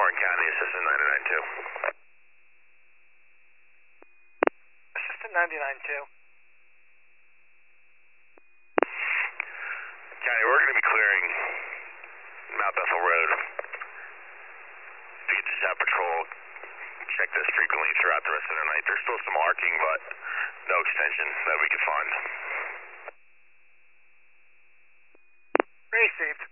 Warren County, Assistant 992. Assistant 992. County, we're going to be clearing Mount Bethel Road. If you just have patrol, check this frequently throughout the rest of the night. There's still some arcing, but no extension that we could find. Received.